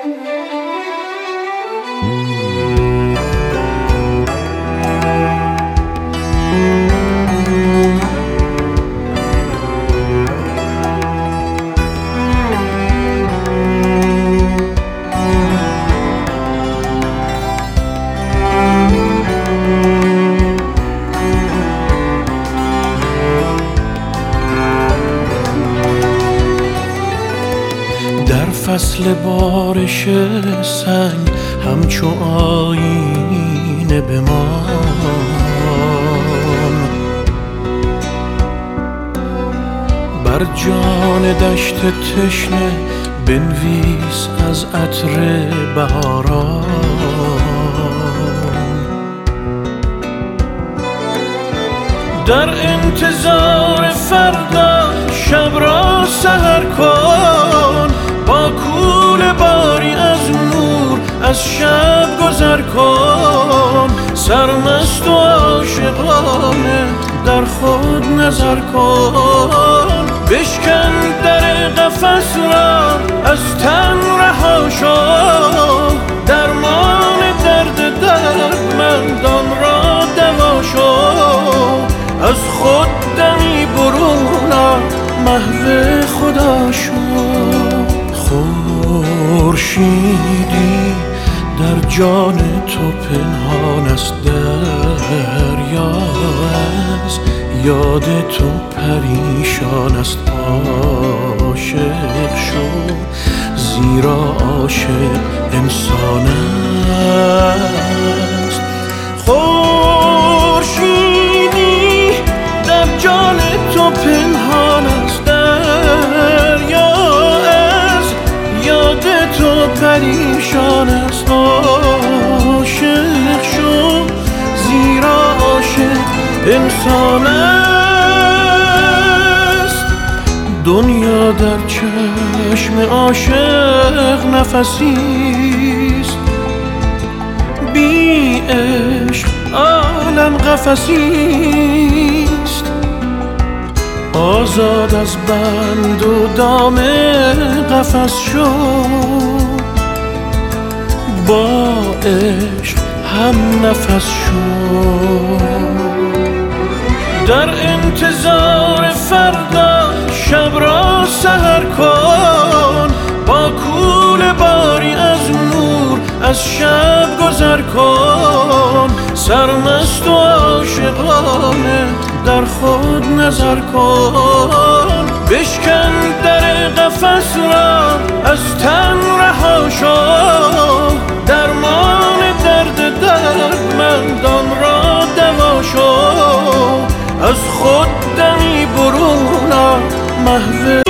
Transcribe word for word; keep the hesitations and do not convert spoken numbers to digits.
در فصل بارش سنگ همچو آینه بمان، بر جان دشت تشنه بنویس از عطر بهاران. در انتظار فردا شب را سحر کن، با کوله باری از نور از شب گذر کن. سرمست و عاشقانه در خود نظر کن، بشکن در قفس را از تن رها شو. درمان درد دردمندان را دوا شو، از خود دمی برون آ، محو خدا شو. خورشیدی در جان تو پنهان است، دریا از یاد تو پریشان است. عاشق شو زیرا عاشق انسان است. خورشیدی در جان تو پنهان است، دریا از یاد تو پریشان است. عاشق شو زیرا عاشق انسان است. دنیا در چشم عاشق نفسیست، بی عشق عالم قفسیست. آزاد از بند و دام قفس شو، با عشق هم نفس شو. در انتظار فردا شب را سحر کن، با کوله باری از نور از شب گذر کن. سرمست و عاشقانه در خود نظر کن، بشکن در قفس را از تن رها شو. درمان درد دردمندان را دوا شو، از خود دمی برون آ، محو